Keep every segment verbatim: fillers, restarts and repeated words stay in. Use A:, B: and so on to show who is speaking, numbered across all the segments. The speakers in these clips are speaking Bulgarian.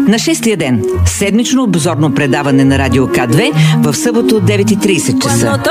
A: На шестия ден седмично обзорно предаване на Радио К две в събота от девет и трийсет часа.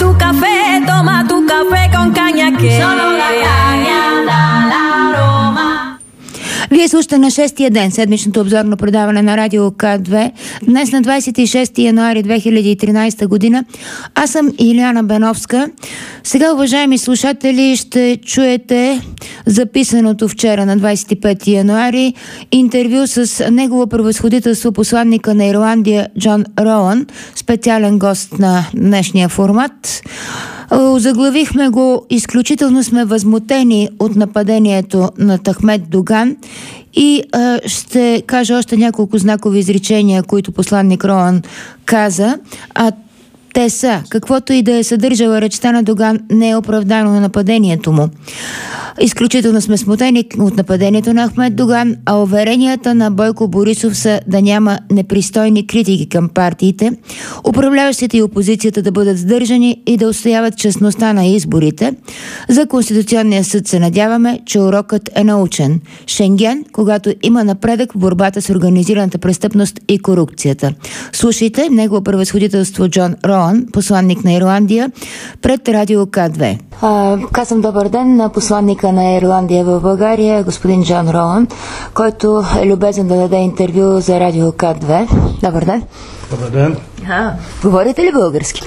B: Вие слушате на шестия ден седмичното обзорно предаване на Радио К две. Днес на двадесет и шести януари две хиляди и тринадесета година. Аз съм Илияна Беновска. Сега, уважаеми слушатели, ще чуете записаното вчера на двадесет и пети януари интервю с негово превъзходителство посланника на Ирландия Джон Роан, специален гост на днешния формат. Заглавихме го "Изключително сме възмутени от нападението на Ахмед Доган" и а, ще кажа още няколко знакови изречения, които посланник Роан каза. А те са: каквото и да е съдържала речта на Доган, не е оправдано на нападението му. Изключително сме смутени от нападението на Ахмед Доган, а уверенията на Бойко Борисов са да няма непристойни критики към партиите, управляващите и опозицията да бъдат сдържани и да отстояват честността на изборите. За Конституционния съд се надяваме, че урокът е научен. Шенген, когато има напредък в борбата с организираната престъпност и корупцията. Слушайте негово превъзходителство Джон Роан, посланник на Ирландия, пред Радио К две. А, казвам добър ден на посланника на Ирландия в България, господин Джон Роан, който е любезен да даде интервю за Радио К две. Добър ден.
C: Добър ден.
B: А, говорите ли български?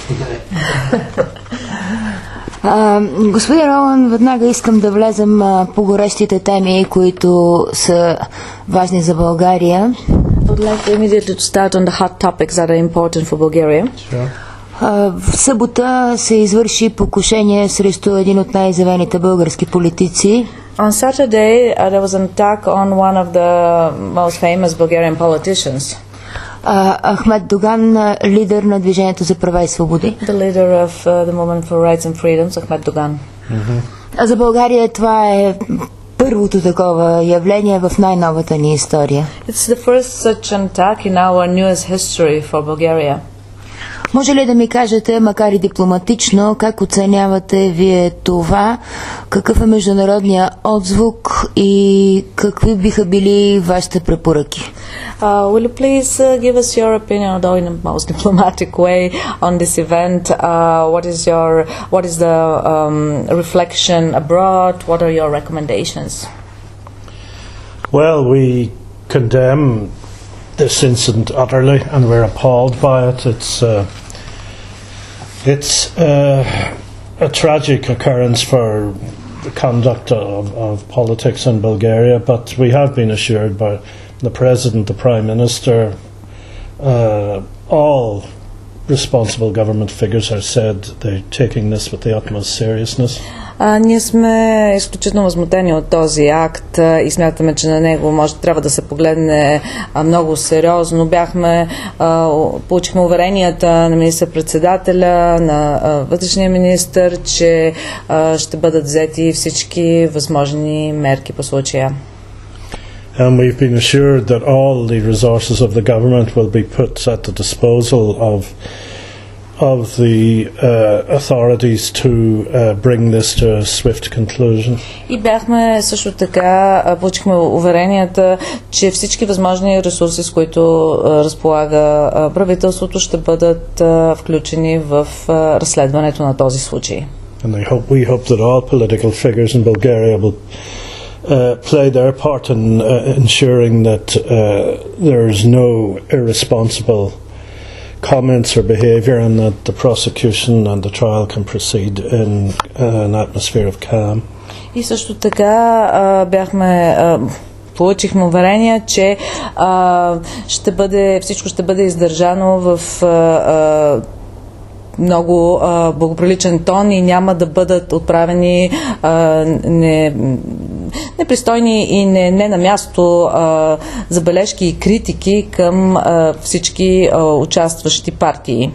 B: А, господин Роан, веднага искам да влезем а, по горещите теми, които са важни за България.
D: I would like to immediately start on the hot topics that are important for Bulgaria.
C: Sure.
B: В събота се извърши покушение срещу един от най-изявените български политици.
D: On Saturday, uh, there was an attack on one of the most famous Bulgarian politicians.
B: Uh, Ахмед Доган, лидер на Движението за права и свободи.
D: The leader of uh, the Movement for Rights and Freedoms, Ahmed Dogan.
B: Mm-hmm. За България това е първото такова явление в най-новата ни история.
D: It's the first such an attack in our newest history for Bulgaria.
B: Може ли да ми кажете, макар и дипломатично, как оценявате вие това? Какъв е международният отзвук и какви биха били вашите препоръки?
D: Uh, will you please uh, give us your opinion, although in the most diplomatic way, on this event? Uh, what is your what is the um, reflection abroad? What are your recommendations?
C: Well, we condemn this incident utterly, and we're appalled by it. It's uh, it's uh, a tragic occurrence for the conduct of, of politics in Bulgaria, but we have been assured by the President, the Prime Minister, uh, all responsible government figures have said they're taking this with the utmost seriousness.
D: А, ние сме изключително възмутени от този акт а, и смятаме, че на него може трябва да се погледне а, много сериозно. Бяхме, а, получихме уверенията на министър-председателя, на а, вътрешния министър, че а, ще бъдат взети всички възможни мерки по случая.
C: And we've been assured that all the resources of the government will be put at the disposal of of the uh, authorities to uh, bring this to a swift conclusion.
D: И бяхме също така, получихме уверенията, че всички възможни ресурси, с които uh, разполага uh, правителството, ще бъдат uh, включени в uh, разследването на този случай.
C: And I hope, we hope that all political figures in Bulgaria will Uh, play their part in uh, ensuring that uh, there is no irresponsible comments or behaviour, and that the prosecution and the trial can proceed in uh, an atmosphere of calm.
D: И също така uh, бяхме uh, получихме уверение, че uh, ще бъде, всичко ще бъде издържано в uh, uh, много а, благоприличен тон и няма да бъдат отправени а, не, непристойни и не, не на място а, забележки и критики към а, всички а, участващи партии.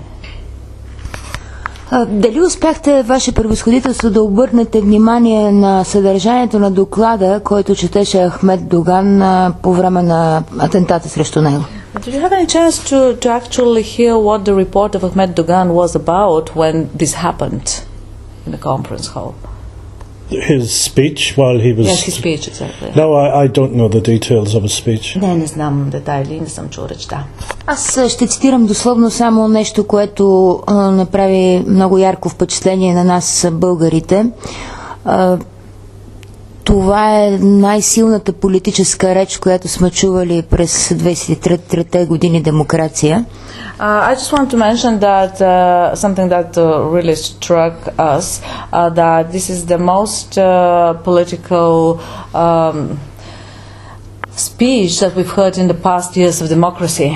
B: А, дали успяхте, Ваше превъзходителство, да обърнете внимание на съдържанието на доклада, който четеше Ахмед Доган а, по време на атентата срещу него?
D: Did you have any chance to, to actually hear what the report of Ahmed Dogan was about when this happened in the conference hall?
C: his speech while he was...
D: Yes, his speech, exactly.
C: No, I, I don't know the details of his speech.
D: Не, не знам детайли, не съм чул речта.
B: Аз ще цитирам дословно само нещо, което а, направи много ярко впечатление на нас, българите. А, това е най-силната политическа реч, която сме чували през двайсет и трета години демокрация.
D: Uh, I just want to mention that uh, something that uh, really struck us, uh, that this is the most uh, political um, speech that we've heard in the past years of democracy.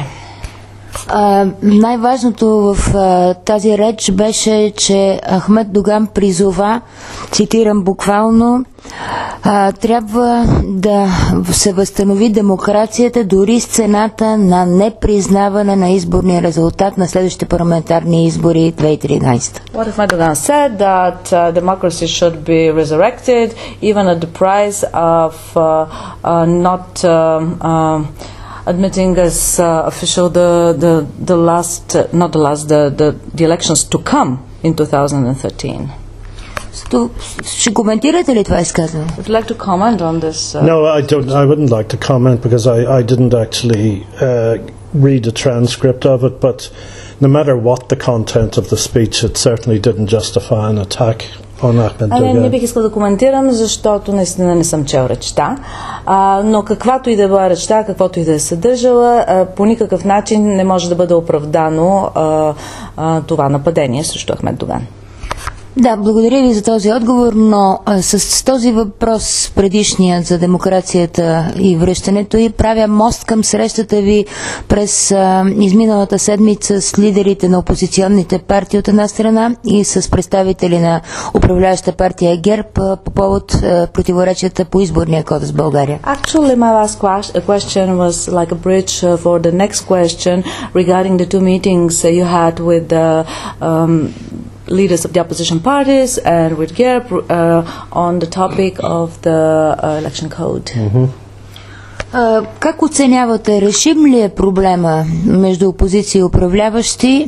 B: Uh, най-важното в uh, тази реч беше, че Ахмед Доган призова, цитирам буквално, uh, трябва да се възстанови демокрацията дори с цената на непризнаване на изборния резултат на следващите парламентарни избори две хиляди и тринайсета.
D: What Ahmed Dogan said that uh, democracy should be resurrected even at the price of uh, uh, not uh, uh, admitting as uh, official the the the last uh, not the last the, the the elections to come in twenty thirteen.
B: So, ще коментирате ли това изказване?
D: Would you like to comment on this? Uh,
C: No, I don't. I wouldn't like to comment because I, I didn't actually uh, read a transcript of it. But no matter what the content of the speech, it certainly didn't justify an attack on Ahmed Dogan.
D: А, не, не бих искал да коментирам, защото наистина не съм чел речта. А, но каквато и да бъде речта, каквото и да е съдържала, а, по никакъв начин не може да бъде оправдано а, а, това нападение срещу Ахмед Доган.
B: Да, благодаря ви за този отговор, но а, с, с този въпрос, предишният за демокрацията и връщането й, правя мост към срещата ви през а, изминалата седмица с лидерите на опозиционните партии от една страна и с представители на управляваща партия ГЕРБ а, по повод а, противоречията по изборния кодекс в България.
D: Actually, my last question was like a bridge for the next question regarding the two meetings you had with the um, leaders of the opposition parties and with GERB uh, on the topic of the uh, election code.
C: Mm-hmm.
B: Uh, как оценявате, решим ли е проблема между опозиция и управляващи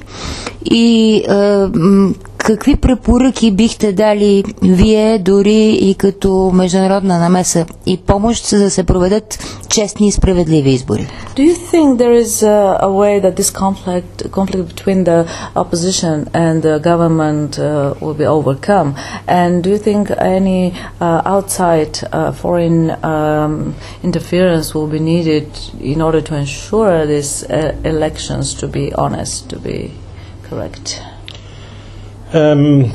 B: и uh, какви препоръки бихте дали вие дори и като международна намеса и помощ, за да се проведат честни и справедливи избори?
D: Do you think there is a, a way that this conflict conflict between the opposition and the government uh, will be overcome? And do you think any uh, outside uh, foreign um, interference will be needed in order to ensure these uh, elections to be honest, to be correct?
C: Um,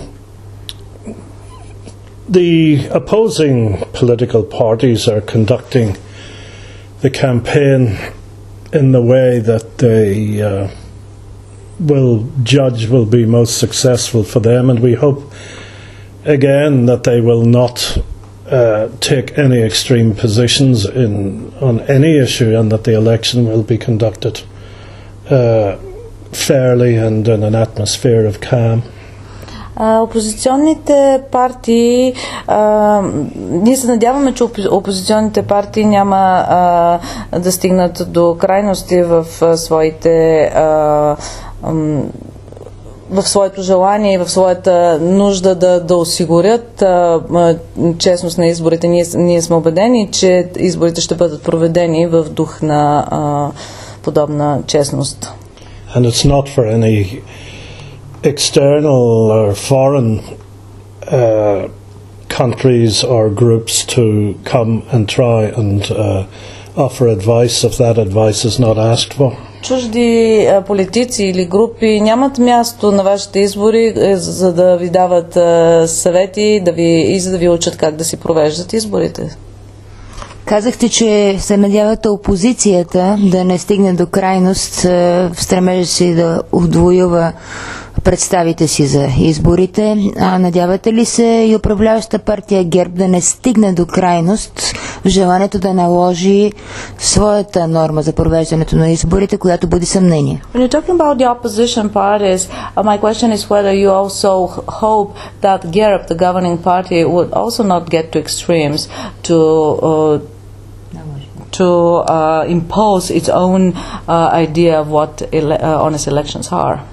C: the opposing political parties are conducting the campaign in the way that they uh, will judge will be most successful for them, and we hope again that they will not uh, take any extreme positions in on any issue, and that the election will be conducted uh, fairly and in an atmosphere of calm.
D: Uh, опозиционните партии, uh, ние се надяваме, че опозиционните партии няма uh, да стигнат до крайности в uh, своите uh, um, в своето желание и в своята нужда да, да осигурят а, а, честност на изборите. Ние, ние сме убедени, че изборите ще бъдат проведени в дух на а, подобна честност.
C: And it's not for any external or foreign uh, countries or groups to come and try and uh, offer advice if that advice is not asked for.
D: Чужди а, политици или групи нямат място на вашите избори, е, за да ви дават а, съвети да ви, и за да ви учат как да си провеждат изборите.
B: Казахте, че се надявате опозицията да не стигне до крайност в стремежа си да отвоюва представите си за изборите. А надявате ли се и управляваща партия ГЕРБ да не стигне до крайност в желанието да наложи своята норма за провеждането на изборите, която буди съмнение?
D: When you're talking about the opposition parties, uh, my question is whether you also hope that GERB, the governing party, would also not get to extremes to uh, to uh, impose its own uh, idea of what ele- uh, honest elections are.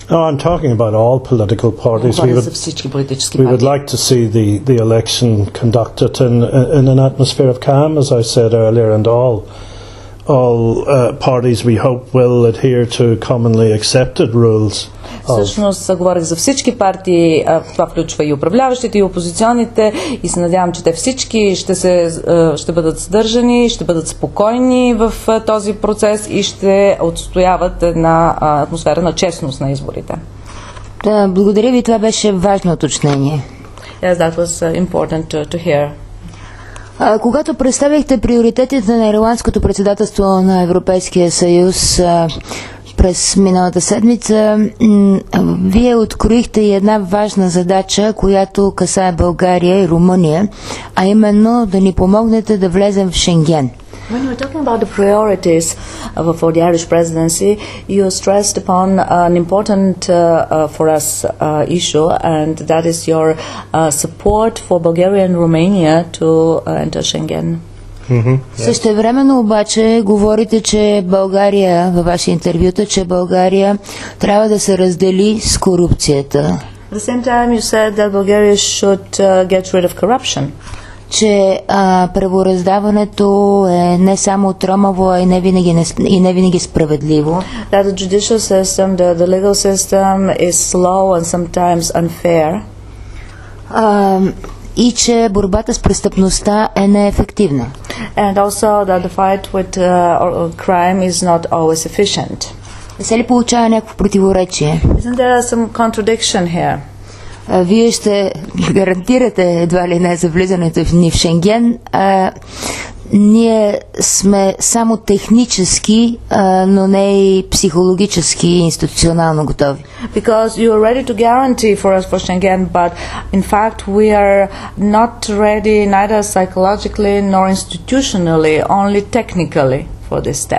C: Oh, I'm talking about all political parties. We
D: Говоря за
C: would,
D: всички политически
C: we would
D: партии.
C: like to see the, the election conducted in, in an atmosphere of calm, as I said earlier, and all all uh, parties we hope will adhere to commonly accepted rules.
D: Всъщност говорих за всички партии, а това включва и управляващите, и опозиционните, и се надявам, че те всички ще, се, ще бъдат сдържани, ще бъдат спокойни в този процес и ще отстояват една атмосфера на честност на изборите.
B: Да, благодаря ви, това беше важно уточнение.
D: Yes, that was important to, to hear.
B: А, когато представихте приоритетите на ирландското председателство на Европейския съюз а, през миналата седмица, м- вие откроихте и една важна задача, която касае България и Румъния, а именно да ни помогнете да влезем в Шенген.
E: When you were talking about the priorities uh, for the Irish presidency, you stressed upon uh, an important uh, uh, for us uh, issue, and that is your uh, support for Bulgaria and Romania to uh, enter Schengen.
C: Mm-hmm.
B: Същевременно обаче говорите, че България, във ваши интервюта, че България трябва да се раздели с корупцията.
E: At the same time, you said that Bulgaria should uh, get rid of corruption.
B: Че а, правораздаването е не само тромаво, а и не винаги, не, и не винаги справедливо.
E: That the judicial system, the, the legal system is slow and sometimes unfair.
B: А, и че борбата с престъпността е неефективна.
E: And also that the fight with uh, crime is not always efficient.
B: Не се ли получава някакво противоречие?
E: Isn't there some contradiction here?
B: А, вие ще гарантирате едва ли не за влизането ни в Шенген, а ние сме само технически, а, но не и психологически и институционално готови.
E: Because you are ready to guarantee for us for Schengen, but in fact we are not ready neither psychologically nor institutionally, only technically for this step.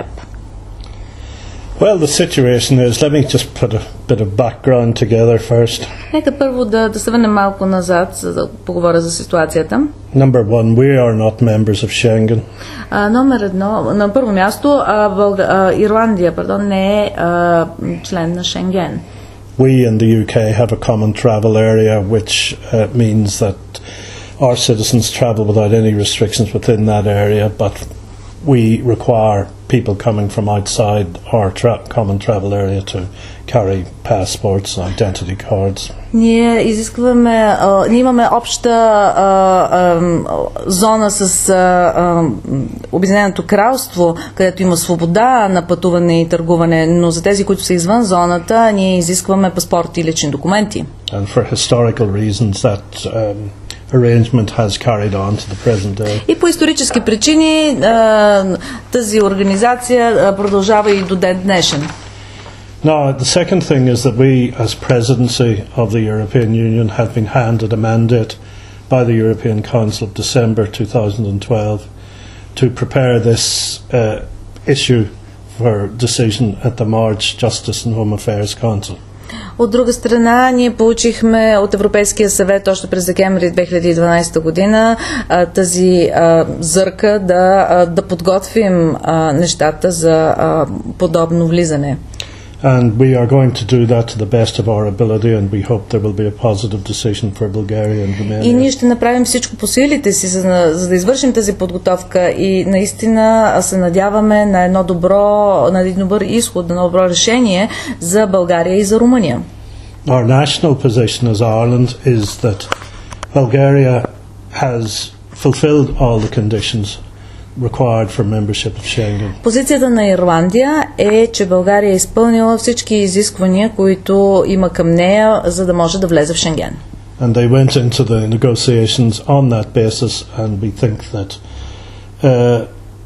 C: Well, the situation is, let me just put a bit of background together first.
D: Нека първо да, да се върнем малко назад, за да поговоря за ситуацията.
C: Number one, we are not members of Schengen.
D: А, номер едно, на първо място, а, Бълга, а, Ирландия, пардон, не е а, член на Шенген.
C: We in the U K have a common travel area, which uh, means that our citizens travel without any restrictions within that area, but we require people coming from outside our tra- common travel area to carry passports and identity cards.
D: Ние изискваме, а, ние имаме обща а, а, зона с а, а, Обединеното кралство, където има свобода на пътуване и търгуване, но за тези, които са извън зоната, ние изискваме паспорти и лични документи.
C: And for historical reasons that um, arrangement has carried on to the present day.
D: И по исторически причини а, тази организация продължава и до ден днешен.
C: Now, the second thing is that we, as presidency of the European Union, have been handed a mandate by the European Council of December twenty twelve to prepare this uh, issue for decision at the March Justice and Home Affairs Council.
D: От друга страна, ние получихме от Европейския съвет още през декември две хиляди и дванадесета година а, тази а, зърка да, а, да подготвим а, нещата за а, подобно влизане.
C: And we are going to do that to the best of our ability, and we hope there will be a positive decision for Bulgaria and Romania.
D: И ние ще направим всичко по силите си, за, за да извършим тази подготовка и наистина се надяваме на едно добро, на един добър изход, на едно добро решение за България и за Румъния.
C: Our national position as Ireland is that Bulgaria has fulfilled all the conditions required for membership of Schengen.
D: Позицията на Ирландия е, че България е изпълнила всички изисквания, които има към нея, за да може да влезе в Шенген.
C: And they went into the negotiations on that basis, and we think that uh,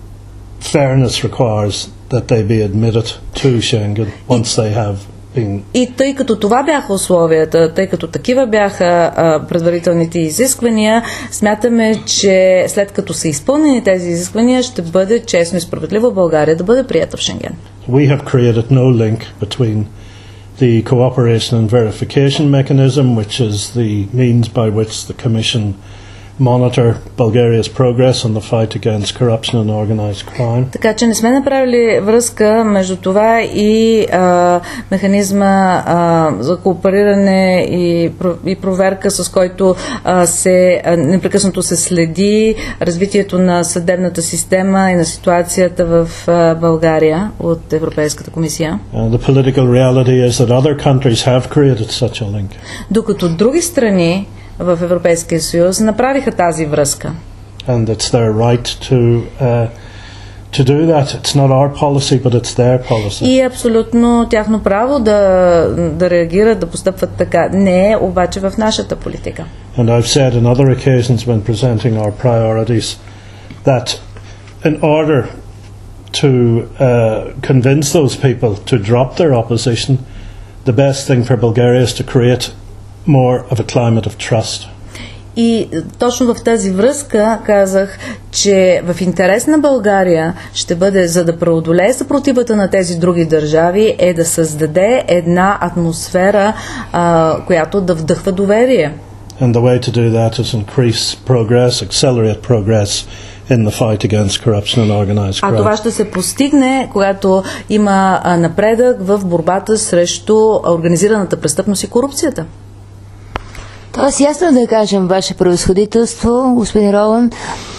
C: fairness requires that they be admitted to Schengen once they have been.
D: И тъй като това бяха условията, тъй като такива бяха а, предварителните изисквания, смятаме, че след като са изпълнени тези изисквания, ще бъде честно и справедливо България да бъде прията в Шенген.
C: We have created no link between the cooperation and verification mechanism, which is the means by which the Commission monitor Bulgaria's progress on the fight against corruption and organized crime.
D: Така че не сме направили връзка между това и а, механизма а, за коопериране и, и проверка, с който а, се а, непрекъснато се следи развитието на съдебната система и на ситуацията в а, България от Европейската комисия.
C: Uh, the political reality is that other countries have created such a link.
D: Докато други страни в Европейския съюз направиха тази връзка.
C: And it's their right to uh, to do that. It's not our policy, but it's their policy.
D: И е абсолютно тяхно право да, да реагират, да постъпват така. Не е обаче в нашата политика.
C: And I've said on other occasions when presenting our priorities that in order to uh, convince those people to drop their opposition, the best thing for Bulgaria is to create more of a climate of trust.
D: И точно в тази връзка казах, че в интерес на България ще бъде, за да преодолее съпротивата на тези други държави, е да създаде една атмосфера, а, която да вдъхва доверие.
C: And the way to do that is increase progress, accelerate progress in the fight against corruption and organized crime.
D: А това ще се постигне, когато има напредък в борбата срещу организираната престъпност и корупцията.
B: Тоест ясно да кажем, Ваше превъзходителство, господин Роланд,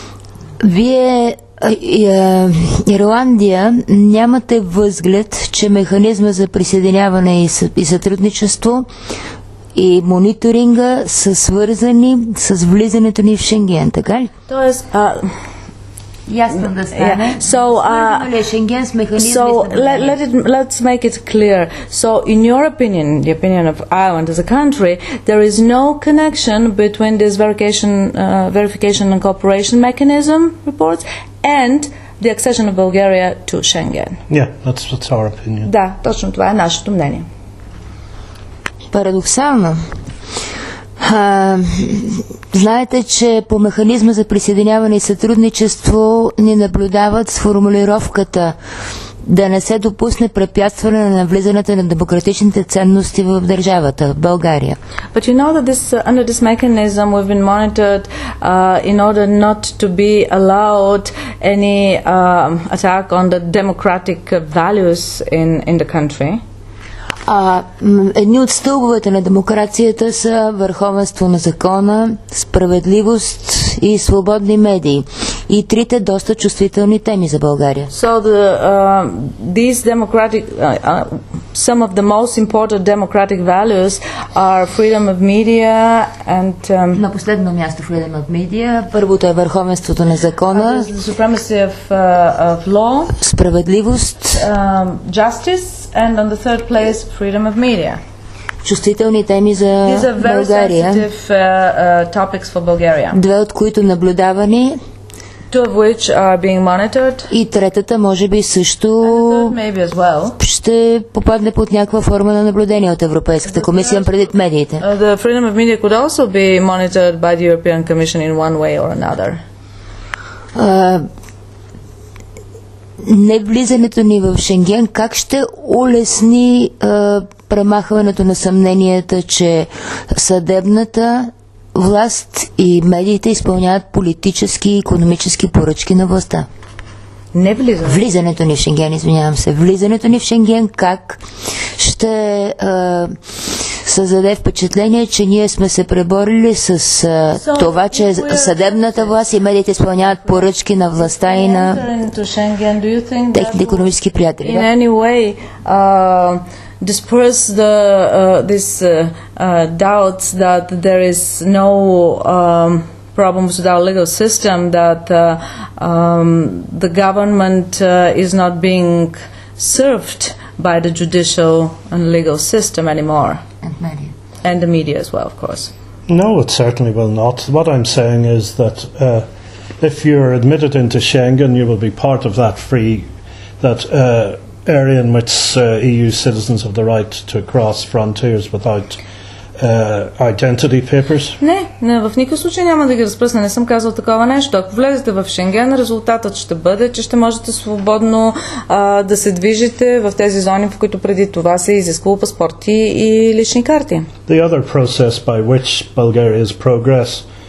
B: вие Ирландия нямате възглед, че механизма за присъединяване и сътрудничество и мониторинга са свързани с влизането ни в Шенген, така ли?
D: Тоест, а,
B: ясно да стане.
D: Yeah. So, uh, so let, let it, let's make it clear. So, in your opinion, the opinion of Ireland as a country, there is no connection between this verification, uh, verification and cooperation mechanism reports and the accession of Bulgaria to Schengen.
C: Yeah, that's, that's our opinion.
D: Да, точно това е нашето мнение.
B: Парадоксално. А, знаете, че по механизма за присъединяване и сътрудничество ни наблюдават с формулировката да не се допусне препятстване на навлизането на демократичните ценности в държавата, в България.
D: But you know that this, uh, under this mechanism we've been monitored uh, in order not to be allowed any uh, attack on the democratic values in, in the country.
B: А, едни от стълбовете на демокрацията са върховенство на закона, справедливост и свободни медии. И трите доста чувствителни теми за България.
D: So the, uh, these democratic, uh, uh, some of the most important democratic values are freedom of media and um,
B: на последно място freedom of media. Първото е върховенството на закона,
D: the supremacy of, uh, of law,
B: справедливост,
D: um, justice. And on the third place, freedom of media.
B: Чувствителни теми за
D: These are very
B: България.
D: sensitive uh, uh, topics for Bulgaria.
B: Две от които наблюдавани.
D: Two of which are being monitored.
B: И третата може би също
D: maybe as well.
B: ще попадне под някаква форма на наблюдение от Европейската комисия предвид медиите.
D: Uh, the freedom of media could also be monitored by the European Commission in one way or another.
B: Uh, не влизането ни в Шенген как ще улесни а, премахването на съмненията, че съдебната власт и медиите изпълняват политически и икономически поръчки на властта?
D: Не влизането.
B: Влизането ни в Шенген, извинявам се. Влизането ни в Шенген как ще а, създаде впечатление, че ние сме се преборили с а, so, това, че съдебната власт и медиите изпълняват поръчки на властта и на техните икономически приятели.
D: In any way, uh, disperse the uh, this uh, uh, doubts that there is no um, problems with our legal system, that uh, um, the government uh, is not being served by the judicial and legal system anymore.
B: And media.
D: And the media as well, of course.
C: No, it certainly will not. What I'm saying is that uh, if you're admitted into Schengen, you will be part of that free, that uh, area in which uh, E U citizens have the right to cross frontiers without uh, identity papers.
D: Не, не, в никакъв случай няма да ги разпръсна. Не съм казал такова нещо. Ако влезете в Шенген, резултатът ще бъде, че ще можете свободно а, да се движите в тези зони, в които преди това се изисквало паспорти и лични карти.
C: The other process by which Bulgaria's progress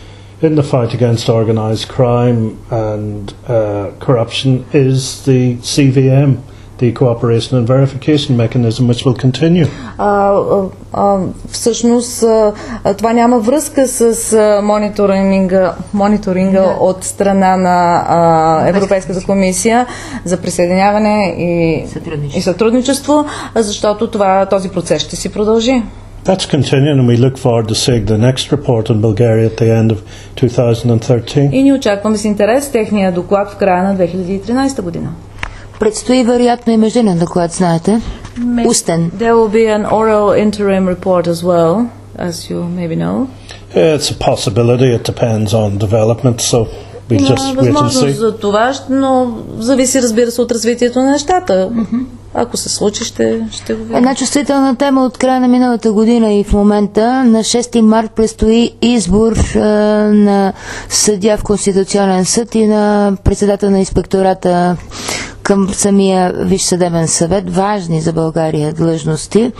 C: in the fight against organised crime and uh, corruption is the C V M, the Cooperation and Verification Mechanism, which will continue.
D: А, а, а, всъщност а, това няма връзка с а, мониторинга, мониторинга да. от страна на а, Европейската комисия за присъединяване и сътрудничество, и сътрудничество, защото това, този процес ще си продължи.
C: That's continuing, and we look forward to seeing the next report on Bulgaria at the end of twenty thirteen.
D: И ни очакваме с интерес техния доклад в края на две хиляди и тринадесета година.
B: Предстои вероятно и междинен доклад, знаете. Устен.
D: There will be an oral interim report as well, as you maybe know.
C: It's a possibility. It depends on development, so we just wait and see.
D: Възможност за това, но зависи, разбира се, от развитието на нещата. Mm-hmm. Ако се случи, ще, ще го видим.
B: Една чувствителна тема от края на миналата година и в момента. На шести март предстои избор е, на съдия в Конституционен съд и на председател на инспектората към самия Висш съдебен съвет. Важни за България длъжности. Е,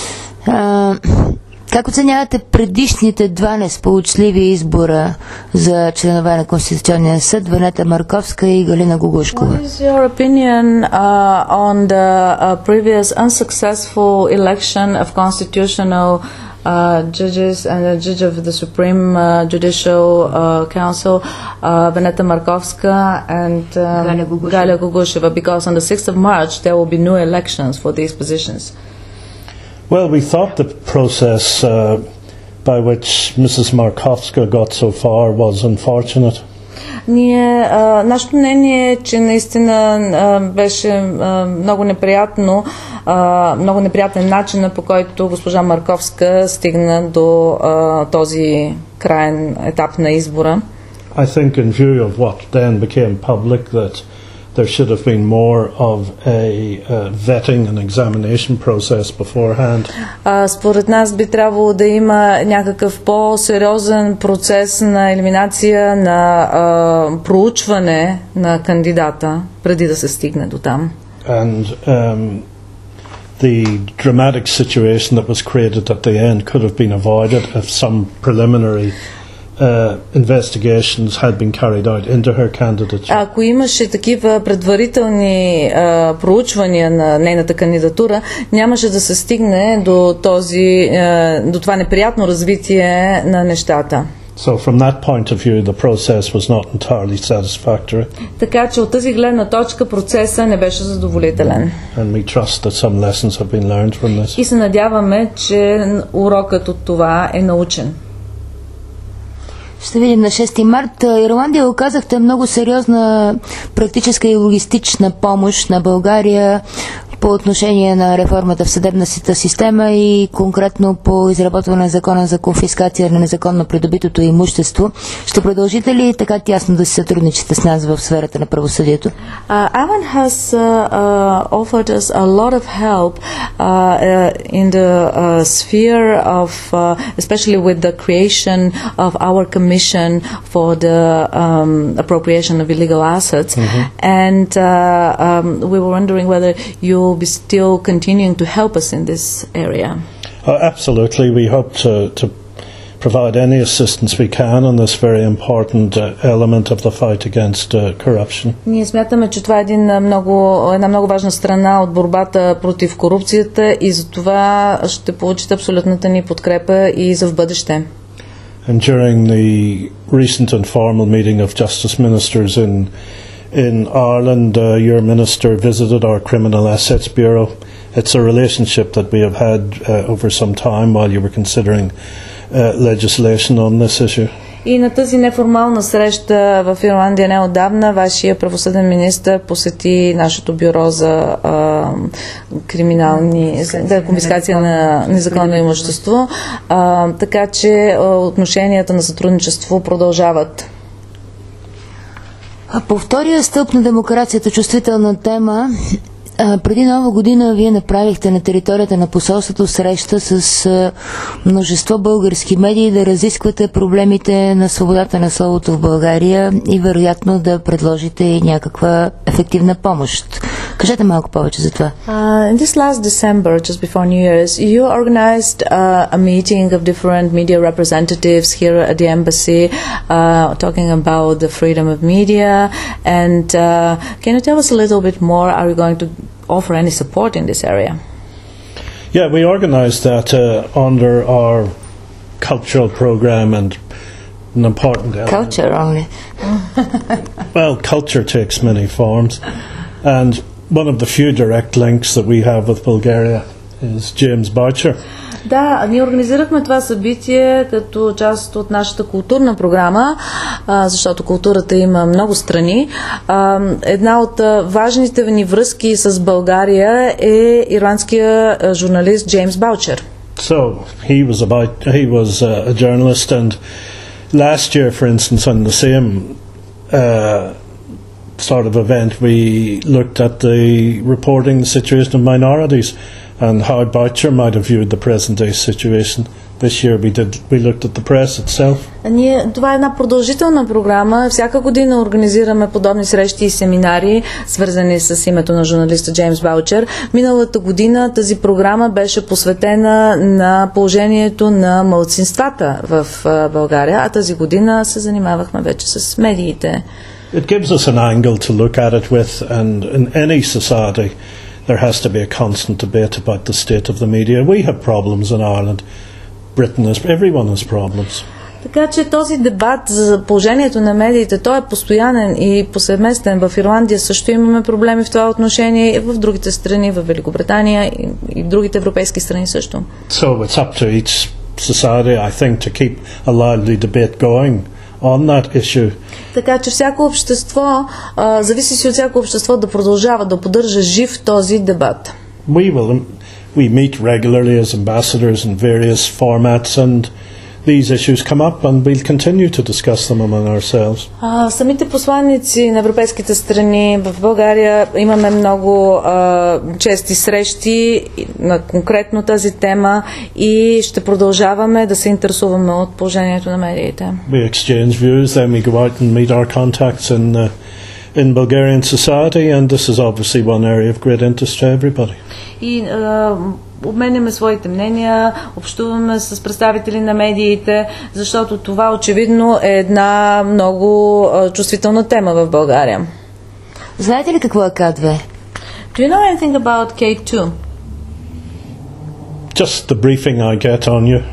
B: Как оценявате предишните два несполучливи избора за членове на Конституционния съд, Венета Марковска и Галина Гугушкова?
D: What is your opinion uh, on the uh, previous unsuccessful election of constitutional uh, judges and the judge of the Supreme uh, Judicial uh, Council, uh, Venneta Markovska and um, Galia Gugusheva, because on the sixth of March there will be new elections for these positions?
C: Well, we thought the process uh, by which Missus Markovska got so far was unfortunate.
D: Ние, а, нашето мнение е, че наистина а, беше а, много неприятно, а, много неприятен начин, по който госпожа Марковска стигна до а, този краен етап на избора.
C: I think in view of what then became public that there should have been more of a uh, vetting and examination process beforehand.
D: А, според нас би трябвало да има някакъв по-сериозен процес на елиминация, на а, проучване на кандидата, преди да се стигне до там.
C: And um, the dramatic situation that was created at the end could have been avoided if some preliminary Uh, investigations had been carried out into her candidature.
D: Ако имаше такива предварителни uh, проучвания на нейната кандидатура, нямаше да се стигне до този, uh, до това неприятно развитие на нещата.
C: So from that point of view, the process was not entirely satisfactory.
D: Така че от тази гледна точка процесът не беше задоволителен.
C: And we trust that some lessons have been learned from this.
D: И се надяваме, че урокът от това е научен.
B: Ще видим на шести март. Ирландия, оказахте много сериозна практическа и логистична помощ на България по отношение на реформата в съдебната система и конкретно по изработване на закона за конфискация на незаконно придобитото имущество. Ще продължите ли така тясно да се сътрудничите с нас в сферата на правосъдието?
D: Uh, Alan has uh, uh, offered us a lot of help uh, uh, in the uh, sphere of, uh, especially with the creation of our commission for the um, appropriation of illegal assets. Mm-hmm. And uh, um, we were wondering whether you be still continuing to help us in this area.
C: Uh, absolutely. We hope to, to provide any assistance we can on this very important uh, element of the fight against uh, corruption.
D: Ние смятаме, че това е един много, една много важна страна от борбата против корупцията и за това ще получите абсолютната ни подкрепа и за в бъдеще.
C: And during the recent informal meeting of justice ministers in In Ireland, uh, your minister visited our Criminal Assets Bureau. It's a relationship that we have had uh, over some time while you were considering uh, legislation on this issue.
D: И на тази неформална среща в Ирландия неотдавна вашия правосъден министър посети нашето бюро за а, криминални, за конфискация на незаконно имущество, а, така че а, отношенията на сътрудничество продължават.
B: А по втория стълб на демокрацията, чувствителна тема, А, преди Нова година вие направихте на територията на посолството среща с а, множество български медии да разисквате проблемите на свободата на словото в България и вероятно да предложите и някаква ефективна помощ. Кажете малко повече за това.
E: Uh, in this last December, just before New Year's, you organized uh, a meeting of different media representatives here at the embassy, uh, talking about the freedom of media. And uh, can you tell us a little bit more? Are you going to offer any support in this area?
C: Yeah, we organised that uh, under our cultural program, and an important element.
B: Culture only.
C: Well, culture takes many forms, and one of the few direct links that we have with Bulgaria is James Boucher.
D: Да, ние организирахме това събитие като част от нашата културна програма, а, защото културата има много страни. А, една от а, важните ни връзки с България е ирландския а, журналист Джеймс Баучер.
C: So he was about he was uh, a journalist, and last year, for instance, on the same uh, sort of event, we looked at the reporting the situation of minorities and how Boucher might have viewed the present day situation. This year we did we looked at the press itself.
D: Ние, това е една продължителна програма. Всяка година организираме подобни срещи и семинари, свързани с името на журналиста Джеймс Баучер. Миналата година тази програма беше посветена на положението на малцинствата в България, а тази година се занимавахме вече с медиите.
C: It gives us an angle to look at it with, and in any society there has to be a constant debate about the state of the media. We have problems in Ireland. Britain has, everyone has problems.
D: Така че този дебат за положението на медиите, той е постоянен и повсеместен. В Ирландия също имаме проблеми в това отношение, и в другите страни, в Великобритания и, и в другите европейски страни също.
C: So it's up to each society, I think, to keep a lively debate going on that issue.
D: Така че всяко общество, а, зависи си от всяко общество да продължава да поддържа жив този дебат.
C: We will we meet regularly as ambassadors in various formats, and these issues come up, and we'll continue to discuss them among ourselves.
D: А, самите посланици на европейските страни в България имаме много а, чести срещи на конкретно тази тема и ще продължаваме да се интересуваме от положението на медиите.
C: We exchange views, then we go out and meet our contacts in uh, in Bulgarian society, and this is obviously one area of great interest to everybody.
D: И а, обменяме своите мнения, общуваме с представители на медиите, защото това очевидно е една много а, чувствителна тема в България.
B: Знаете ли какво е К две?
D: Do you know anything about K two?
C: Just the briefing I get on you.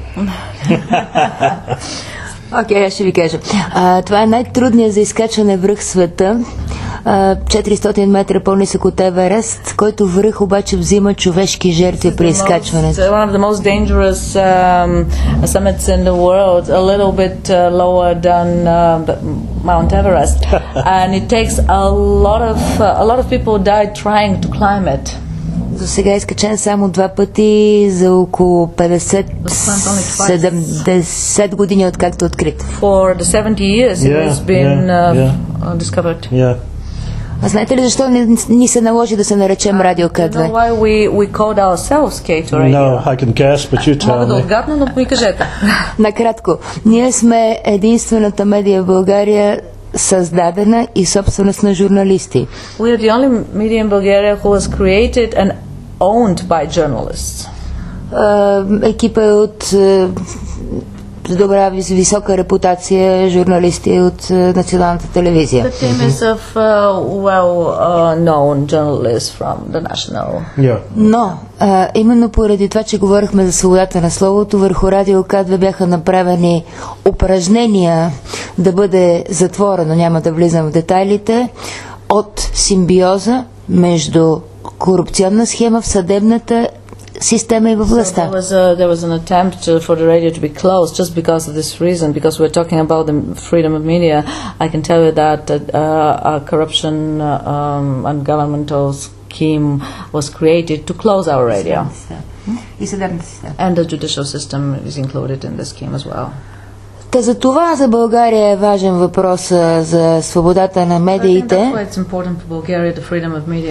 B: Окей, okay, аз ще ви кажа. А, това е най-трудният за изкачване връх света. А, четиристотин метра по-нисък от Еверест, който връх обаче взима човешки жертви при изкачването.
D: One of the most dangerous um, summits in the world, a little bit uh, lower than uh, Mount Everest, and it takes a lot of uh, a lot of people die trying to climb it.
B: До сега е изкачен само два пъти за около петдесет седемдесет години, откакто е открит.
D: For the seventy years it
C: Yeah,
D: has been
C: yeah,
D: uh,
C: yeah.
D: discovered.
C: Yeah.
B: А знаете ли защо ни, ни се наложи да се наречем Радио К
D: You know
B: две?
D: why we we called ourselves K two Radio?
C: No, I can guess, but you
D: Мога
C: tell
D: да
C: me.
D: отгадна, но ми кажете.
B: Накратко, ние сме единствената медия в България, създадена и собственост на журналисти.
D: We are the only media in Bulgaria who was created and owned by journalists.
B: Uh, екипа е от uh, добра, висока репутация, журналисти от uh, националната телевизия.
D: The team is of uh, well-known uh, journalists from the national.
C: Yeah.
B: Но, uh, именно поради това, че говорихме за свободата на словото, върху Радио К две бяха направени упражнения да бъде затворено, няма да влизам в детайлите, от симбиоза между корупционна схема в съдебната система и във властта.
D: So there was a, there was an attempt to, for the radio to be closed just because of this reason, because we're talking about the freedom of media. I can tell you that uh, a corruption uh, um, and governmental scheme was created to close our radio.
B: И съдебната система.
D: And the judicial system is included in the scheme as well.
B: Та за това за България е важен въпрос за свободата на медиите.
D: I think that's why it's important for Bulgaria, the freedom of media.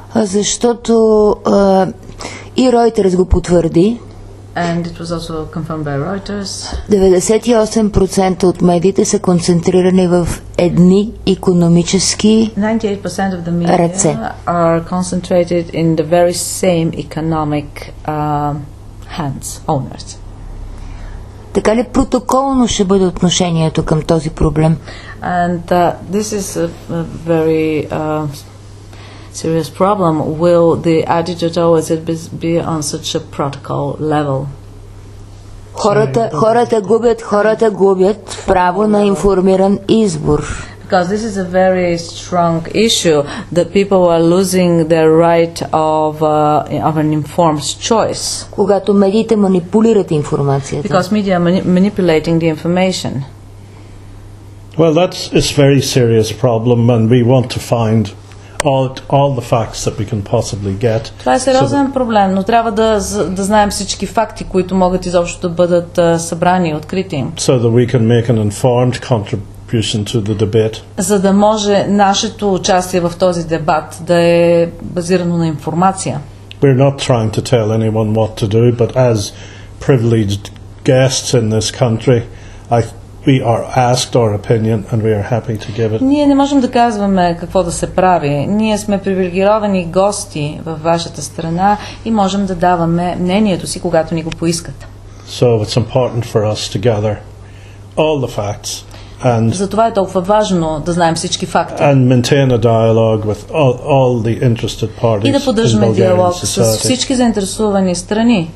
B: а, защото а, и Reuters го потвърди.
E: And it was also confirmed by Reuters.
B: деветдесет и осем процента от медиите са концентрирани в едни икономически
E: ninety-eight percent of the media
B: ръце.
E: are concentrated in the very same economic uh, hands, owners.
B: Така ли протоколно ще бъде отношението към този проблем?
E: And uh, this is a, a very uh, serious problem. Will the attitude towards it be, be on such a protocol level?
B: Хората, хората губят, хората губят право на информиран избор.
E: Because this is a very strong issue that people are losing their right of uh, of an informed choice.
B: Когато медиите манипулират информацията.
E: Because media are mani- manipulating the information.
C: Well, that's it's a very serious problem, and we want to find all all the facts that we can possibly get.
E: Това е сериозен проблем, но трябва да, да знаем всички факти, които могат изобщо да бъдат uh, събрани и открити.
C: So that we can make an informed contribution to the debate.
E: За да може нашето участие в този дебат да е базирано на информация.
C: We're not trying to tell anyone what to do, but as privileged guests in this country, I we are asked our opinion and we are happy to give it.
E: Ние не можем да казваме какво да се прави. Ние сме привилегировани гости във вашата страна и можем да даваме мнението си, когато ни го поискат.
C: So it's important for us to gather all the facts and
E: Затова е толкова важно да знаем всички факти.
C: and maintain a dialogue with all, all the interested parties
E: И да
C: in
E: поддържаме диалог
C: Bulgarian
E: с
C: society.
E: всички заинтересувани страни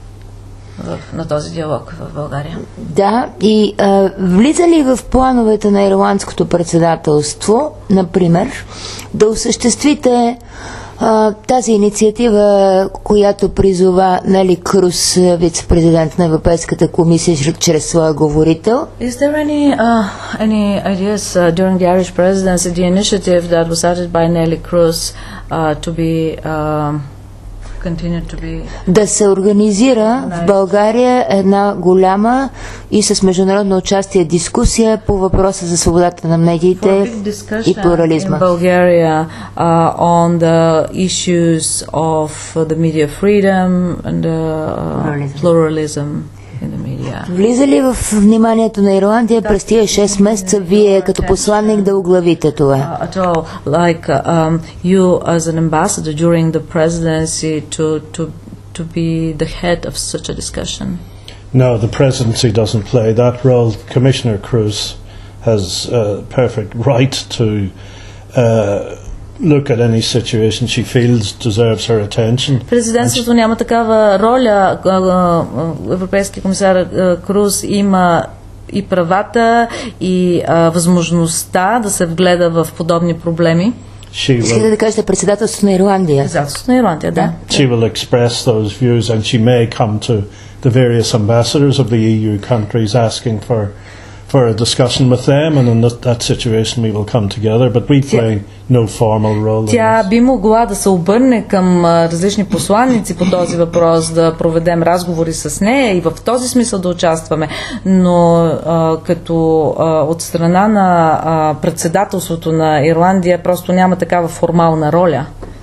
E: в, на този диалог в България.
B: Да, и а, влиза ли в плановете на ирландското председателство, например, да осъществите а, тази инициатива, която призова Нели Круз, вице-президент на Европейската комисия, чрез своя говорител?
E: Is there any uh, any ideas uh, during the Irish presidency, the initiative that was started by Nelly Cruz uh, to be uh, continue to be
B: Да се организира в България една голяма и с международно участие дискусия по въпроса за свободата на медиите и плурализма.
E: in Bulgaria uh, on the issues of the media freedom and the uh, pluralism in the media.
B: Влиза ли в вниманието на Ирландия през тия шест месеца вие като посланник да оглавите това?
E: Uh, at all, like uh, um, you as an ambassador during the presidency to to to be the head of such a discussion?
C: No, the presidency doesn't play that role. Commissioner Cruz has a perfect right to uh, look at any situation she feels deserves her attention.
E: Президентството няма такава роля. Европейски комисар Круз има и правата, и а, възможността да се вгледа в подобни проблеми.
B: Искате да кажете председателството на Ирландия?
E: Председателството на Ирландия, да.
C: She will express those views and she may come to the various ambassadors of the E U countries asking for for a discussion with them, and in that, that situation we will come together, but we play no formal role.
E: Тя би могла да се обърне към различни посланици по този въпрос, да проведем разговори с нея и в този смисъл да участваме, но а, като а, от страна на а, председателството на Ирландия просто няма такава формална роля.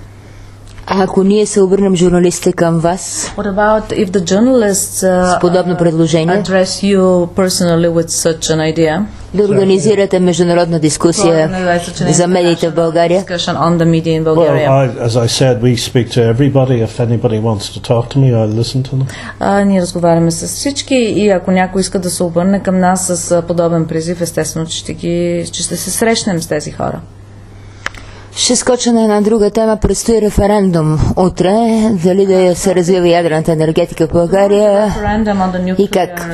B: А ако ние се обърнем журналистите към вас
E: What about if the journalists uh,
B: с подобно предложение,
E: address you personally with such an idea?
B: да организирате международна дискусия за медиите в България?
E: Discussion on the media in
C: Well,
E: Bulgaria.
C: I, as I said, we speak to everybody. If anybody wants to talk to me, I'll listen to them.
E: А, ние разговаряме с всички и ако някой иска да се обърне към нас с а, подобен призив, естествено, че ще, ги, че ще се срещнем с тези хора.
B: Ще скоча на една друга тема. Предстои референдум утре. Дали да се развива ядрената енергетика в България и как?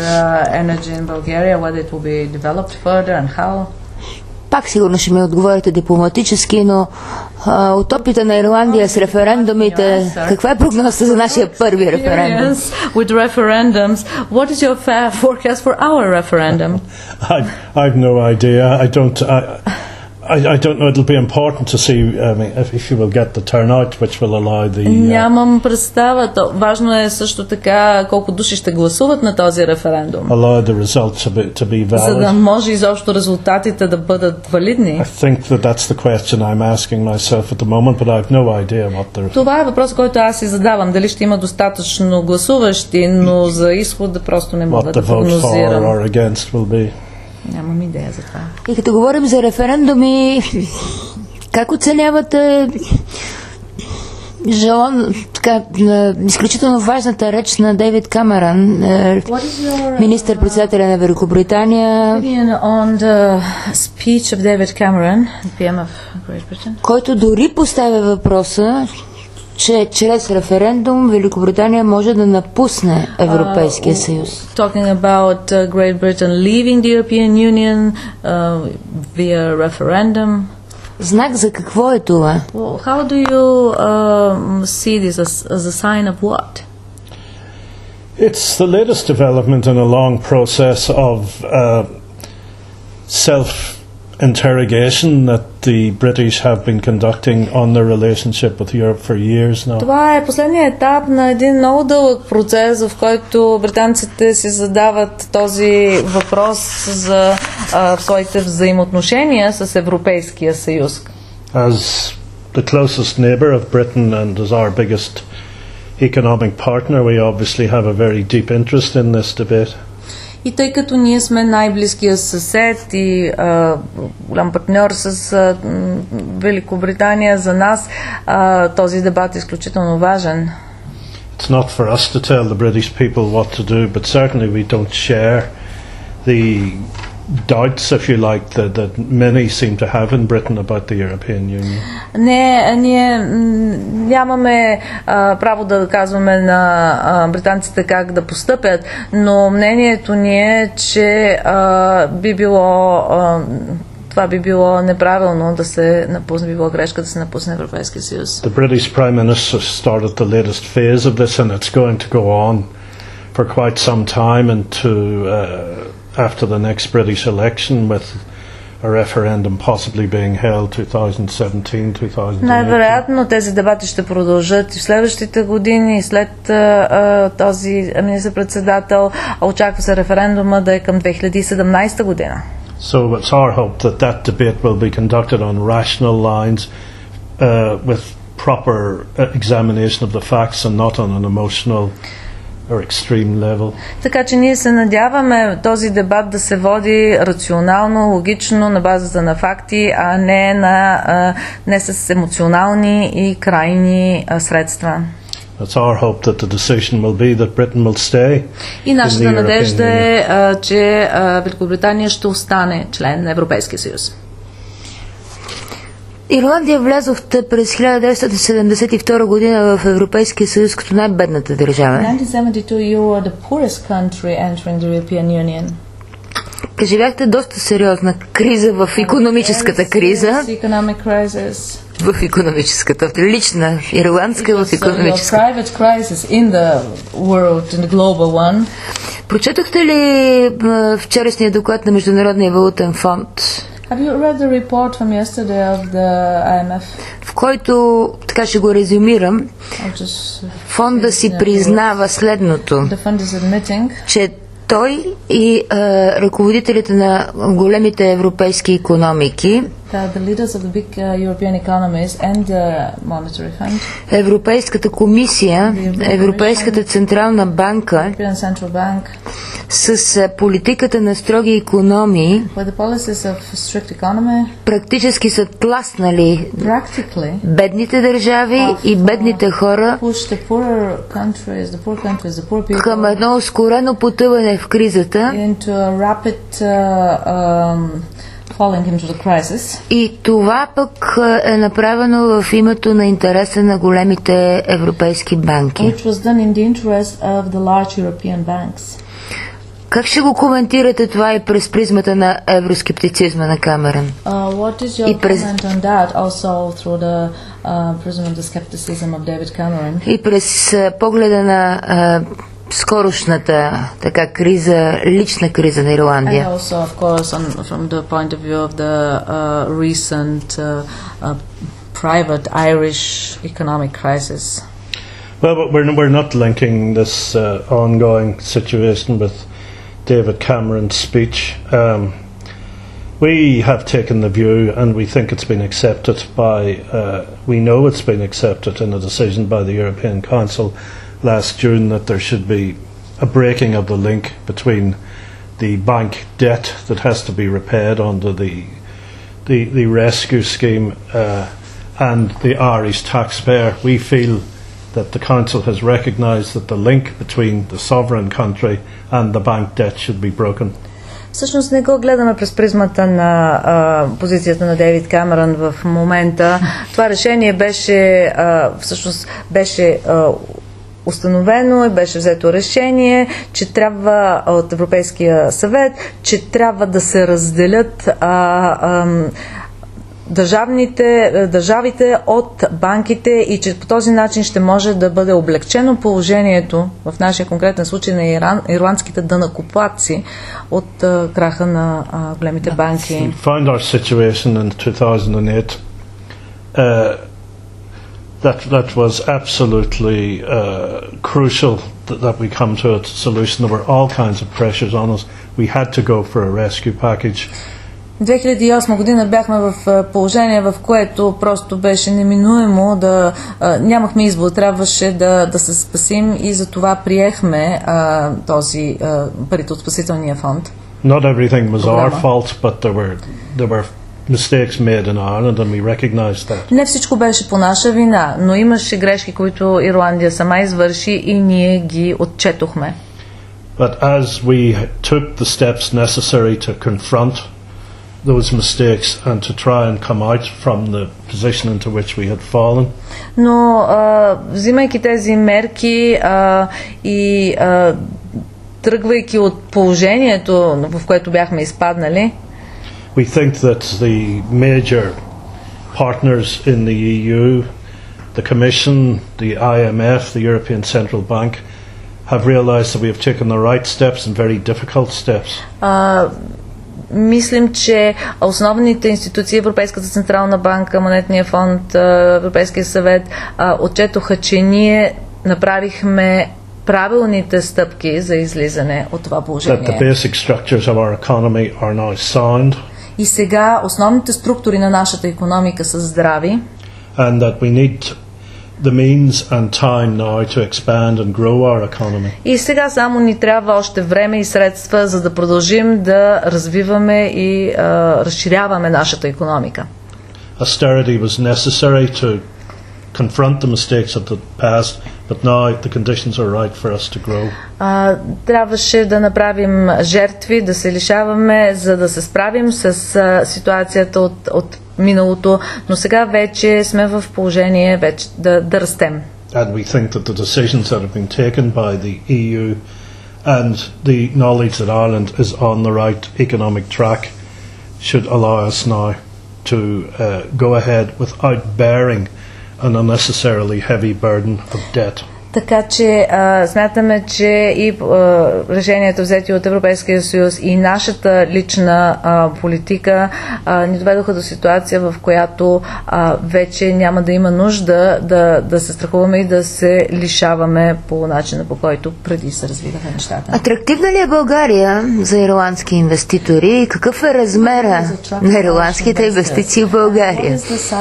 B: Пак сигурно ще ми отговорите дипломатически, но а, от опита на Ирландия с референдумите, каква е прогнозата за нашия първи референдум?
E: With referendums, what is your forecast for our referendum?
C: I, I've no idea. I don't. I, I, I don't know, it'll be important to see I mean, if, if you will get the turnout, which will allow the... Uh,
D: Нямам представа. То, важно е също така колко души ще гласуват на този референдум.
C: allow the results to be, to be valid.
D: За да може изобщо резултатите да бъдат валидни.
C: I think that that's the question I'm asking myself at the moment, but I have no idea what the...
D: Това е въпрос, който аз си задавам. Дали ще има достатъчно гласуващи, но за изхода просто не мога
C: what
D: да
C: the vote for
D: прогнозирам.
C: or against will be.
D: Нямам идея за това.
B: И като говорим за референдуми, как оценявате Жон, така, изключително важната реч на Дейвид Камерън, министър-председателя на Великобритания,
D: On the speech of David Cameron, пи ем of Great Britain,
B: който дори поставя въпроса, че чрез референдум Великобритания може да напусне Европейския съюз.
D: Talking about uh, Great Britain leaving the European Union uh, via referendum.
B: Знак за какво е това?
D: Well, how do you uh, see this as, as a sign of what?
C: It's the latest development in a long process of uh, self-interrogation that the British have been conducting on their relationship with Europe for years now.
D: Това е последният етап на един много дълъг процес, в който британците си задават този въпрос за а, своите взаимоотношения с Европейския съюз.
C: As the closest neighbour of Britain and as our biggest economic partner, we obviously have a very deep interest in this debate.
D: И тъй като ние сме най-близкия съсед и а, голям партньор с а, Великобритания, за нас а, този дебат е изключително важен.
C: It's not for us to tell the British people what to do, but certainly we don't share the doubts, if you like, that, that many seem to have in Britain about the European Union.
D: Не, ние нямаме а, право да казваме на а, британците как да постъпят, но мнението ни е, че а, би било а, това би било неправилно да се напусне, би било грешка да се напусне Европейския съюз.
C: The British Prime Minister started the latest phase of this, and it's going to go on for quite some time into uh, after the next British election, with a referendum possibly being held twenty seventeen twenty eighteen.
D: Най-вероятно тези дебати ще продължат и в следващите години и след а, този министър-председател. Очаква се референдума да е към две хиляди и седемнадесета година.
C: So it's our hope that that debate will be conducted on rational lines uh, with proper examination of the facts and not on an emotional or extreme level.
D: Така че ние се надяваме този дебат да се води рационално, логично, на базата на факти, а не, на, а, не с емоционални и крайни а, средства.
C: It's our hope that the decision will be that Britain will stay.
D: И нашата надежда е, а, че а, Великобритания ще остане член на Европейския съюз.
B: Ирландия влязохте през хиляда деветстотин седемдесет и втора година в Европейския съюз като най-бедната държава.
D: nineteen seventy-two you were the poorest country entering the European Union.
B: Преживяхте доста сериозна криза в икономическата криза. В икономическата, лична, ирландска в икономическа. Прочетохте ли вчерашния доклад на Международния валутен фонд?
D: Have you read the report from yesterday of the I M F?
B: В който, така ще го резюмирам, фонда си признава следното, че той и а, ръководителите на големите европейски икономики, Европейската комисия, Европейската централна банка, с политиката на строги икономии, практически са тласнали бедните държави и бедните хора към едно ускорено потъване в кризата. И това пък е направено в името на интереса на големите европейски банки. Как ще го коментирате това и през призмата на евроскептицизма на Камерън?
D: Uh,
B: и, през...
D: the, uh,
B: и през погледа на uh, скорошната така криза, лична криза на Ирландия?
D: And also, of course, on, from the point of view of the uh, recent uh, uh, private Irish economic crisis.
C: Well, but we're, we're not linking this uh, ongoing situation with David Cameron's speech. Um, we have taken the view, and we think it's been accepted by, uh, we know it's been accepted in a decision by the European Council last June, that there should be a breaking of the link between the bank debt that has to be repaid under the the, the rescue scheme uh, and the Irish taxpayer. We feel that the Council has recognised that the link between the sovereign country and the bank debt should be broken.
D: Всъщност не го гледаме през призмата на а, позицията на Дейвид Камерън в момента. Това решение беше а, всъщност беше а, установено и беше взето решение, че трябва от Европейския съвет, че трябва да се разделят а, а, държавните, държавите от банките и че по този начин ще може да бъде облегчено положението, в нашия конкретен случай на Иран, ирландските данъкоплатци от а, краха на а, големите банки.
C: We found our situation in two thousand eight uh, that that was absolutely uh, crucial that, that we come to a solution. There were all kinds of pressures on us. We had to go for a rescue package.
D: две хиляди и осма година бяхме в положение, в което просто беше неминуемо да а, нямахме избор, трябваше да, да се спасим и за това приехме а, този а, парите от спасителния фонд.
C: Not everything was our fault, but there were there were mistakes made in Ireland, and we recognise that.
D: Не всичко беше по наша вина, но имаше грешки, които Ирландия сама извърши и ние ги отчетохме.
C: But as we took the steps necessary to confront those mistakes and to try and come out from the position into which we had fallen.
D: Но а, взимайки тези мерки а, и а, тръгвайки от положението, в което бяхме изпаднали,
C: we think that the major partners in the E U, the Commission, the I M F, the European Central Bank, have realised that we have taken the right steps and very difficult steps.
D: А, Мислим, че основните институции, Европейската централна банка, Монетния фонд, Европейския съвет, отчетоха, че ние направихме правилните стъпки за излизане от това положение.
C: That the basic structures of our economy are now sound.
D: И сега основните структури на нашата икономика са здрави.
C: And that we need the means and time now to expand and grow our economy.
D: И сега само ни трябва още време и средства, за да продължим да развиваме и а, разширяваме нашата икономика.
C: Austerity was necessary to confront the mistakes of the past, but now the conditions are right for us to grow.
D: А, трябваше да направим жертви, да се лишаваме, за да се справим с а, ситуацията от, от миналото, но сега вече сме в положение вече да, да растем.
C: And we think that the decisions that have been taken by the E U and the knowledge that Ireland is on the right economic track should allow us now to uh, go ahead without bearing an unnecessarily heavy burden of debt.
D: Така че а, смятаме, че и а, решението взети от Европейския съюз и нашата лична а, политика а, ни доведоха до ситуация, в която а, вече няма да има нужда да, да се страхуваме и да се лишаваме по начина, по който преди се развиваха нещата.
B: Атрактивна ли е България за ирландски инвеститори? Какъв е размера на ирландските инвестиции в България?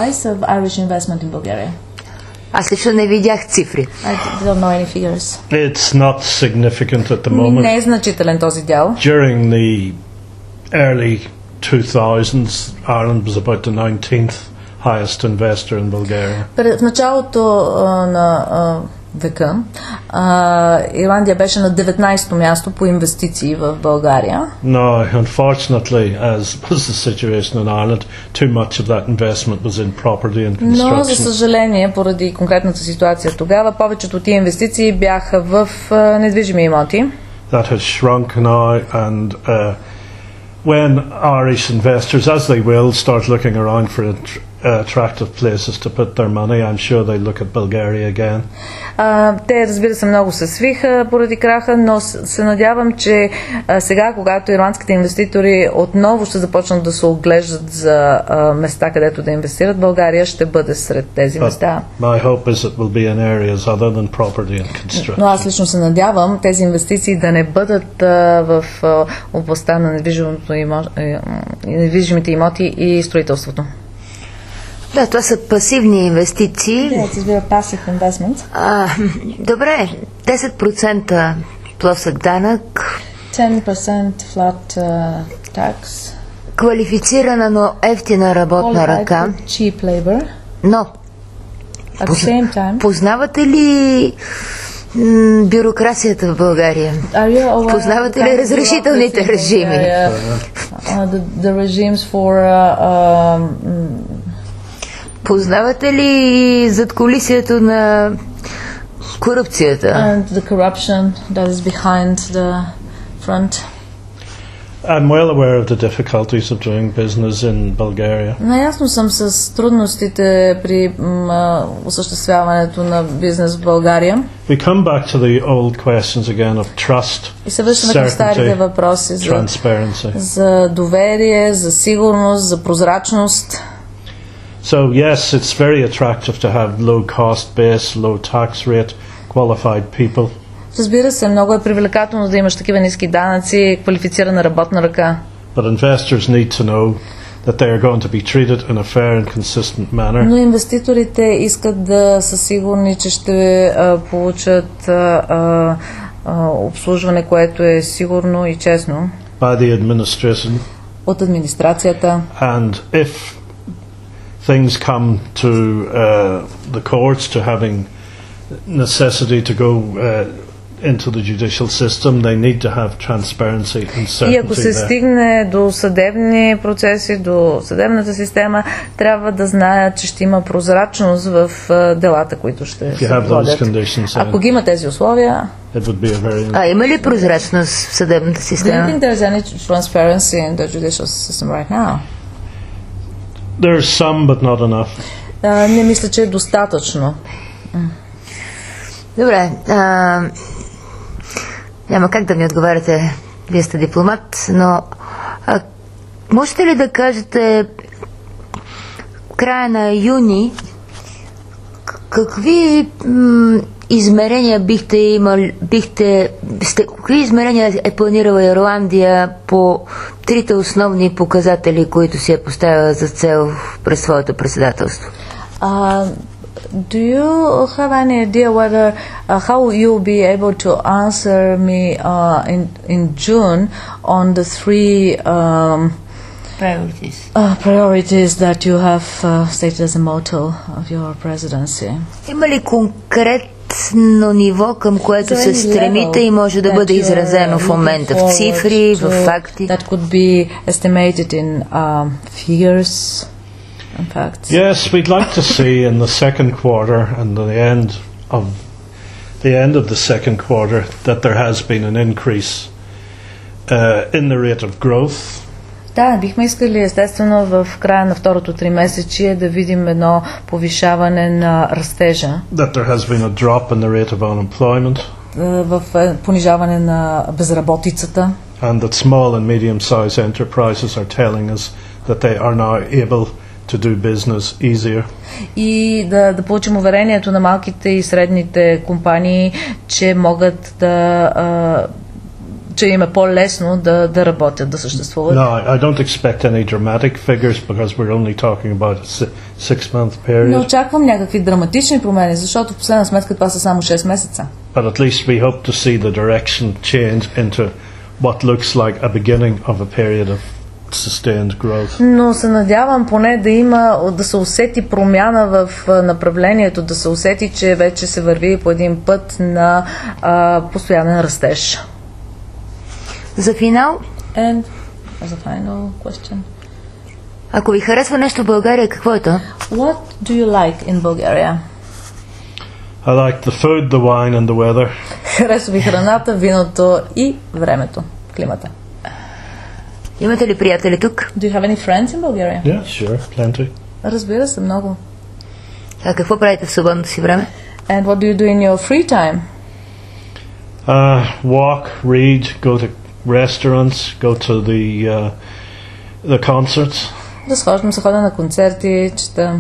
B: Аз лично не видях цифри.
D: I don't know any figures.
C: It's not significant at the moment.
D: Не е значителен този дял.
C: During the early two thousands, Ireland was about the nineteenth highest investor in Bulgaria.
D: В началото а, на а, века а, Ирландия беше на деветнайсето място по инвестиции в България.
C: No, unfortunately, as was the situation in Ireland, too much of that investment was in property and construction.
D: Но, за съжаление, поради конкретната ситуация тогава, повечето от тия инвестиции бяха в а, недвижими имоти.
C: That has shrunk now, and uh, when Irish investors, as they will, start looking around for uh, attractive places to put their money. I'm sure they look at Bulgaria again.
D: А, те, разбира се, много се свиха поради краха, но се надявам, че а, сега, когато ирландските инвеститори отново ще започнат да се оглеждат за а, места, където да инвестират, България ще бъде сред тези
C: But
D: места.
C: my hope is it will be in areas other than property and construction.
D: Но аз лично се надявам тези инвестиции да не бъдат а, в а, областта на имо... недвижимите имоти и строителството.
B: Да, това са пасивни инвестиции.
D: Yeah, it is very passive investment.
B: А, добре, десет процента плосък данък,
D: ten percent flat uh, tax.
B: квалифицирана, но ефтина работна ръка.
D: Cheap labor.
B: Но,
D: At the same time,
B: познавате ли м, бюрокрацията в България? Познавате ли разрешителните режими?
D: Uh, the, the regimes for uh, um,
B: Познавате ли задкулисието на корупцията?
D: and the corruption that is behind the front?
C: I'm well aware of the difficulties of doing business in Bulgaria.
D: Наясно съм с трудностите при м, осъществяването на бизнес в България.
C: We come back to the old questions again of trust,
D: И се връщаме към старите
C: certainty,
D: въпроси за,
C: transparency.
D: за доверие, за сигурност, за прозрачност.
C: So yes, it's very attractive to have low cost base, low tax rate, qualified people.
D: Разбира се, много е привлекателно да имаш такива ниски данъци, квалифицирана работна ръка.
C: But investors need to know that they are going to be treated in a fair and consistent manner.
D: Но инвеститорите искат да са сигурни, че ще а, получат а, а, а, обслужване, което е сигурно и честно
C: By the administration.
D: от администрацията.
C: And if things come to uh, the courts to having necessity to go uh, into the judicial system, they need to have transparency and certainty.
D: И ако се
C: there.
D: стигне до съдебни процеси, до съдебната система, трябва да знаят, че ще има прозрачност в а, делата, които ще се водят. Ако ги има тези условия,
C: it would be a very
B: А има ли прозрачност в съдебната
D: do you
B: система?
D: think there's any transparency in the judicial system right now?
C: There's some, but not enough.
D: А, не мисля, че е достатъчно.
B: Добре, а, няма как да ми отговаряте, вие сте дипломат, но а, можете ли да кажете в края на юни к- какви м, измерения бихте имали, бихте, сте, какви измерения е планирала Ирландия по трите основни показатели, които си е поставила за цел през своето председателство?
D: Uh, do you have any idea whether uh, how you'll be able to answer me uh, in in June on the three um,
B: Priorities.
D: uh, priorities that you have uh, stated as a motto of your presidency?
B: Има ли конкретно ниво, към което се стремите и може да бъде изразено в момента в цифри, в факти?
D: That could be estimated in um, figures and facts.
C: Yes, we'd like to see in the second quarter and the end of the end of the second quarter that there has been an increase uh, in the rate of growth.
D: Да, бихме искали естествено в края на второто тримесечие да видим едно повишаване на растежа,
C: That there has been a drop in the rate of unemployment,
D: е, в е, понижаване на безработицата.
C: and that small and medium-sized enterprises are telling us that they are now able to do business easier.
D: И да, да получим уверението на малките и средните компании, че могат да а, че им е по-лесно да, да работят, да съществуват.
C: Now, I don't expect any dramatic figures because we're only talking about a si- six-month
D: Не
C: period.
D: очаквам някакви драматични промени, защото в последна сметка това са само шест месеца.
C: But at least we hope to see the direction change into what looks like a beginning of a period of sustained growth.
D: Но се надявам поне да има, да се усети промяна в а, направлението, да се усети, че вече се върви по един път на а, постоянен растеж.
B: За финал,
D: And as a final question,
B: ако ви харесва нещо в България, какво е то?
D: what do you like in Bulgaria?
C: I like the food, the wine and the weather.
D: Харесва ви храната, виното и времето, климата.
B: Имате ли приятели тук?
D: Do you have any friends in Bulgaria?
C: Yeah, sure, plenty.
D: Разбира се, много.
B: А какво правите в свободното си време?
D: And what do you do in your free time?
C: Uh, walk, read, go to restaurants, go to the uh, the concerts.
D: Да схождам, се ходя на концерти, чета.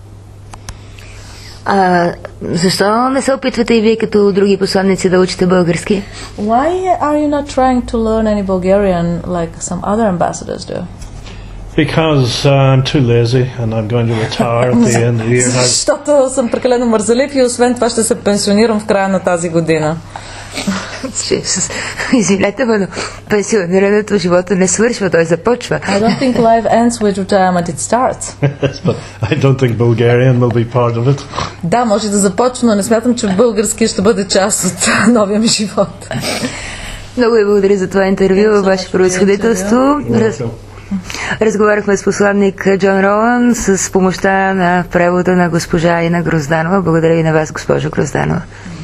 B: А защо не се опитвате и вие като други посланници да учите български?
D: Why are you not trying to learn any Bulgarian like some other ambassadors do?
C: Because uh, I'm too lazy and I'm going to retire at the end of the year. Now,
D: Защото съм прекалено мързелив и освен това ще се пенсионирам в края на тази година.
B: Извинете, но пенсионирането в живота не свършва, той започва.
D: I don't think life ends with retirement, it starts.
C: but I don't think Bulgarian will be part of it.
D: Да, може да започва, но не смятам, че български ще бъде част от новия ми живот.
B: Много ви благодаря за това интервю, ваше превъзходителство. Раз... Разговаряхме с посланник Джон Ролан с помощта на превода на госпожа Ина Грозданова. Благодаря и на вас, госпожо Грозданова.